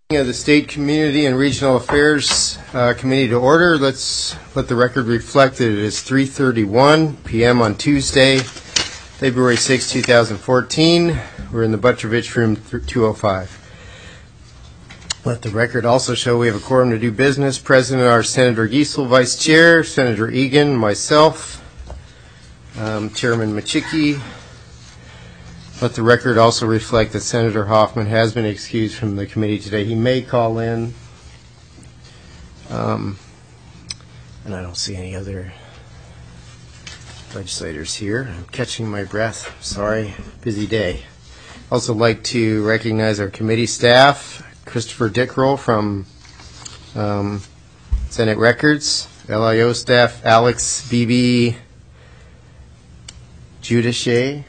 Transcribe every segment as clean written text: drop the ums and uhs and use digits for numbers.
Of the State Community and Regional Affairs Committee to order. Let's let the record reflect that it is 3:31 p.m. on Tuesday, February 6, 2014. We're in the Butrovich Room 205. Let the record also show we have a quorum to do business. President are Senator Giesel, Vice Chair, Senator Egan, myself, Chairman Machicki. Let the record also reflect that Senator Hoffman has been excused from the committee today. He may call in. And I don't see any other legislators here. I'm catching my breath. Sorry. Busy day. Also like to recognize our committee staff. Christopher Dickrell from Senate Records. LIO staff, Alex Beebe, Judah Shea.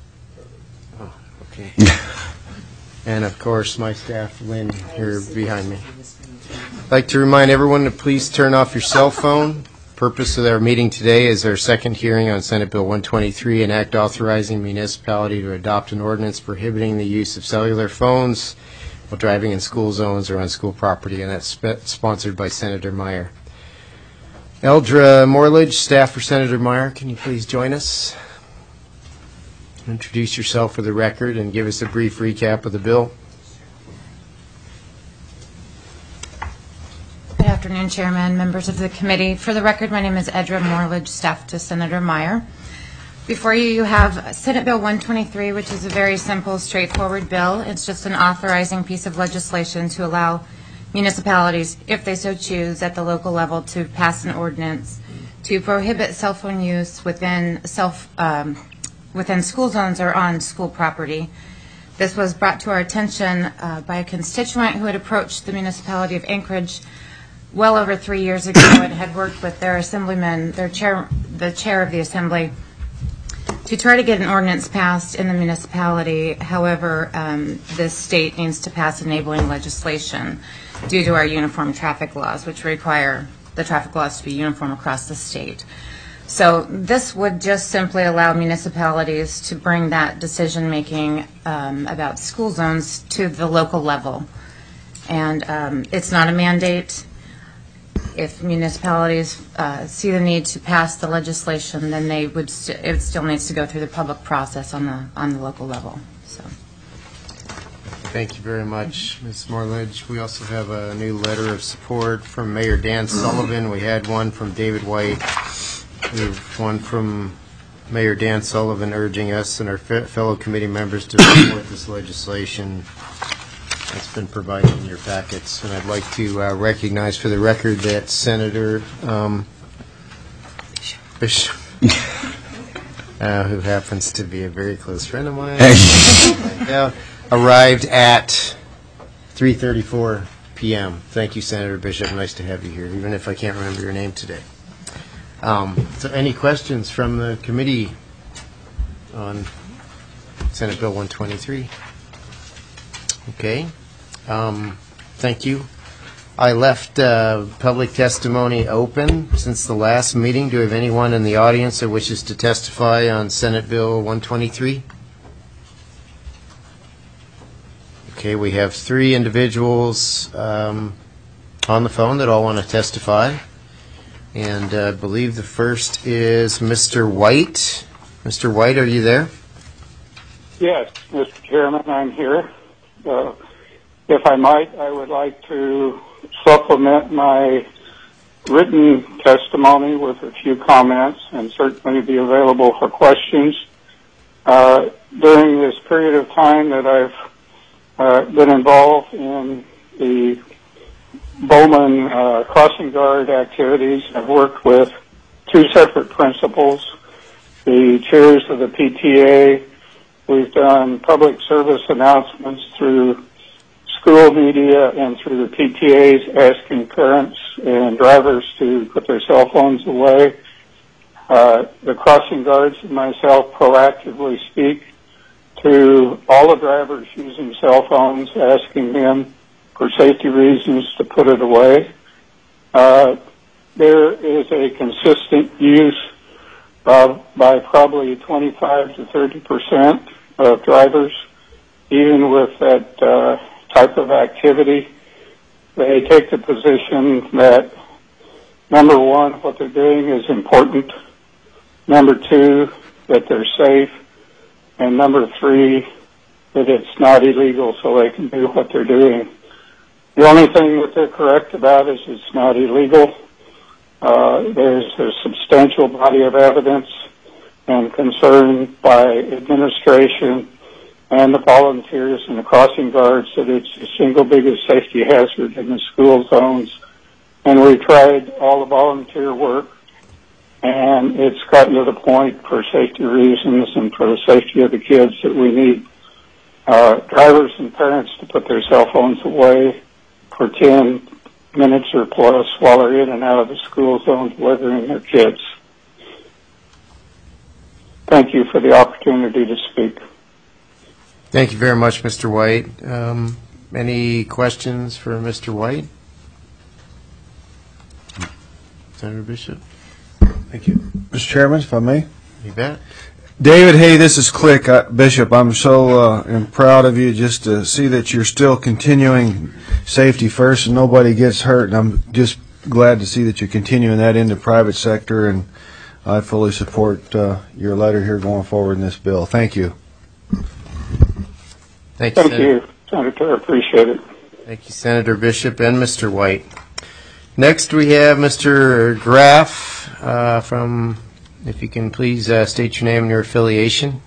And of course my staff, Lynn, here behind me. I'd like to remind everyone to please turn off your cell phone. The purpose of our meeting today is our second hearing on Senate Bill 123, an act authorizing municipality to adopt an ordinance prohibiting the use of cellular phones while driving in school zones or on school property, and that's sponsored by Senator Meyer. Eldra Morledge, staff for Senator Meyer, can you please join us? Introduce yourself for the record and give us a brief recap of the bill. Good afternoon, Chairman, members of the committee. For the record, my name is Edra Morledge, staff to Senator Meyer. Before you have Senate Bill 123, which is a very simple, straightforward bill. It's just an authorizing piece of legislation to allow municipalities, if they so choose, at the local level to pass an ordinance to prohibit cell phone use within school zones or on school property. This was brought to our attention by a constituent who had approached the municipality of Anchorage well over 3 years ago and had worked with their assemblyman, the chair of the assembly, to try to get an ordinance passed in the municipality. However, this state needs to pass enabling legislation due to our uniform traffic laws, which require the traffic laws to be uniform across the state. So this would just simply allow municipalities to bring that decision-making about school zones to the local level. And it's not a mandate. If municipalities see the need to pass the legislation, then they would it still needs to go through the public process on the local level. So. Thank you very much, Ms. Morledge. We also have a new letter of support from Mayor Dan Sullivan. We had one from David White. We have one from Mayor Dan Sullivan urging us and our fellow committee members to support this legislation that's been provided in your packets. And I'd like to recognize for the record that Senator Bishop, who happens to be a very close friend of mine, arrived at 3:34 p.m. Thank you, Senator Bishop. Nice to have you here, even if I can't remember your name today. So any questions from the committee on Senate Bill 123? Okay. Thank you. I left public testimony open since the last meeting. Do we have anyone in the audience that wishes to testify on Senate Bill 123? Okay, we have 3 individuals on the phone that all want to testify. And I believe the first is Mr. White. Mr. White, are you there? Yes, Mr. Chairman, I'm here. If I might, I would like to supplement my written testimony with a few comments and certainly be available for questions. During this period of time that I've been involved in the Bowman crossing guard activities, I've worked with 2 separate principals, the chairs of the PTA. We've done public service announcements through school media and through the PTAs asking parents and drivers to put their cell phones away. The crossing guards and myself proactively speak to all the drivers using cell phones, asking them for safety reasons to put it away. There is a consistent use by probably 25 to 30% of drivers, even with that type of activity. they take the position that, number one, what they're doing is important, number two, that they're safe, and number three, that it's not illegal so they can do what they're doing. The only thing that they're correct about is it's not illegal. There's a substantial body of evidence and concern by administration and the volunteers and the crossing guards that it's the single biggest safety hazard in the school zones. And we tried all the volunteer work, and it's gotten to the point for safety reasons and for the safety of the kids that we need drivers and parents to put their cell phones away for 10 minutes or plus while they're in and out of the school zone delivering their kids. Thank you for the opportunity to speak. Thank you very much, Mr. White. Any questions for Mr. White? Senator Bishop? Thank you. Mr. Chairman, if I may. You bet. David, hey, this is Click. Bishop, I'm so proud of you just to see that you're still continuing safety first and nobody gets hurt. And I'm just glad to see that you're continuing that in the private sector, and I fully support your letter here going forward in this bill. Thank you. Thank you, Senator. Senator. Appreciate it. Thank you, Senator Bishop and Mr. White. Next, we have Mr. Graff from, if you can please state your name and your affiliation.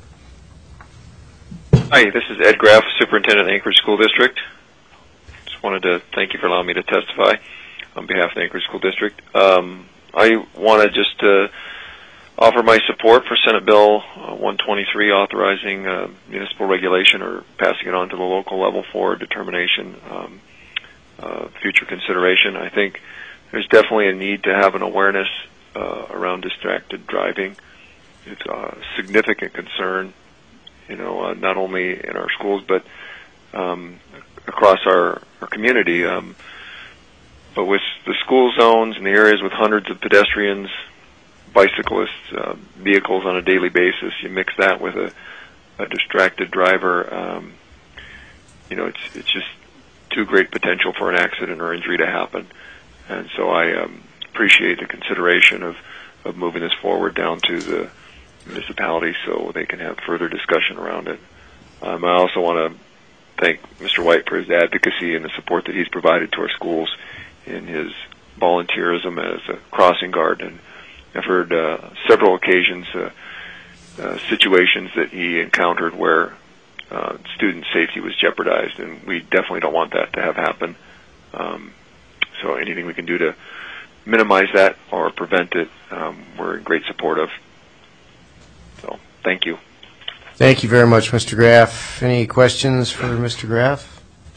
Hi, this is Ed Graff, Superintendent of the Anchorage School District. Just wanted to thank you for allowing me to testify on behalf of the Anchorage School District. I want to just offer my support for Senate Bill 123, authorizing municipal regulation or passing it on to the local level for determination, future consideration. I think there's definitely a need to have an awareness around distracted driving. It's a significant concern, not only in our schools but across our community. But with the school zones and the areas with hundreds of pedestrians, bicyclists, vehicles on a daily basis, you mix that with a distracted driver, it's just too great potential for an accident or injury to happen. And so I appreciate the consideration of moving this forward down to the municipalities so they can have further discussion around it. I also want to thank Mr. White for his advocacy and the support that he's provided to our schools in his volunteerism as a crossing guard. And I've heard several occasions, situations that he encountered where student safety was jeopardized, and we definitely don't want that to have happen. So anything we can do to minimize that or prevent it, we're in great support of. So thank you. Thank you very much, Mr. Graff. Any questions for Mr. Graff?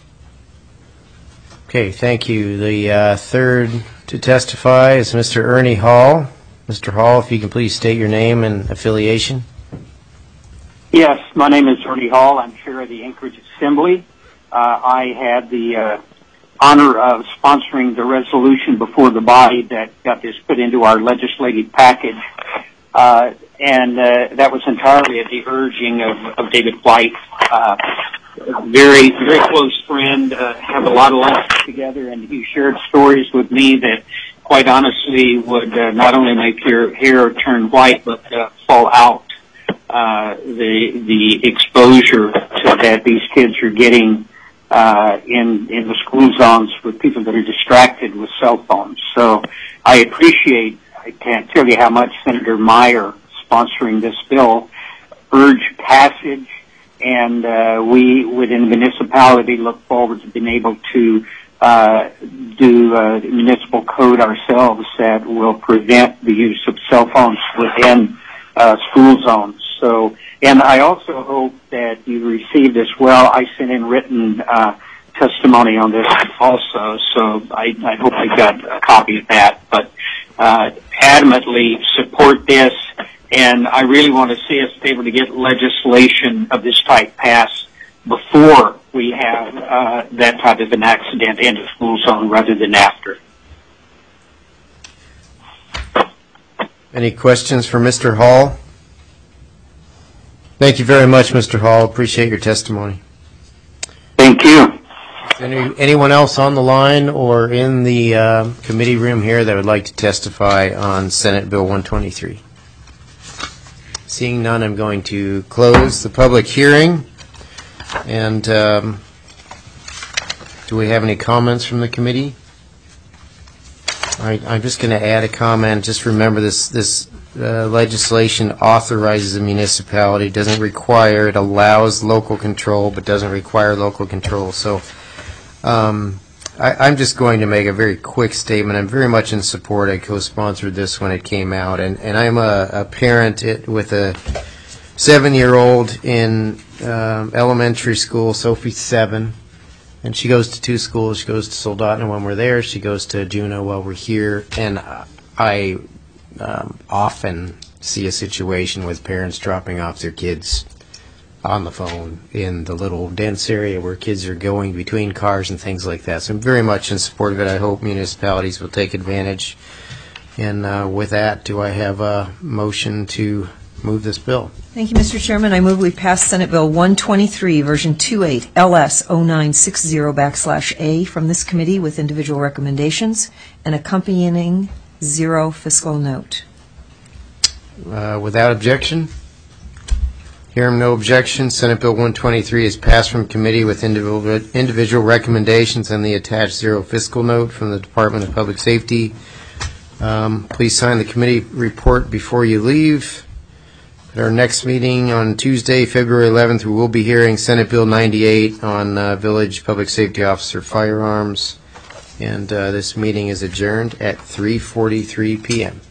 Okay, thank you. The third to testify is Mr. Ernie Hall. Mr. Hall, if you can please state your name and affiliation. Yes, my name is Ernie Hall. I'm chair of the Anchorage Assembly. I had the honor of sponsoring the resolution before the body that got this put into our legislative package. And that was entirely at the urging of David White. Very, very close friend, have a lot of laughs together, and he shared stories with me that, quite honestly, would not only make your hair turn white, but fall out. The exposure that these kids are getting in the school zones with people that are distracted with cell phones. So I can't tell you how much Senator Meyer, sponsoring this bill, urged passage, and we within the municipality look forward to being able to do municipal code ourselves that will prevent the use of cell phones within school zones. So, and I also hope that you received as well. I sent in written testimony on this also, so I hope you got a copy of that. But adamantly support this, and I really want to see us able to get legislation of this type passed before we have that type of an accident in a school zone rather than after. Any questions for Mr. Hall? Thank you very much, Mr. Hall. Appreciate your testimony. Thank you. Anyone else on the line or in the committee room here that would like to testify on Senate Bill 123? Seeing none, I'm going to close the public hearing. And do we have any comments from the committee? I'm just going to add a comment. Just remember this legislation authorizes a municipality, doesn't require, it allows local control, but doesn't require local control. So I'm just going to make a very quick statement. I'm very much in support. I co-sponsored this when it came out, and I'm a parent with a 7-year-old in elementary school. Sophie's 7. And she goes to 2 schools. She goes to Soldotna when we're there. She goes to Juneau while we're here. And I often see a situation with parents dropping off their kids on the phone in the little dense area where kids are going between cars and things like that. So I'm very much in support of it. I hope municipalities will take advantage. And with that, do I have a motion to move this bill? Thank you, Mr. Chairman. I move we pass Senate Bill 123, version 28, LS 0960/A from this committee with individual recommendations and accompanying zero fiscal note. Without objection? Hearing no objection, Senate Bill 123 is passed from committee with individual recommendations and the attached zero fiscal note from the Department of Public Safety. Please sign the committee report before you leave. At our next meeting on Tuesday, February 11th, we will be hearing Senate Bill 98 on Village Public Safety Officer firearms. And this meeting is adjourned at 3:43 p.m.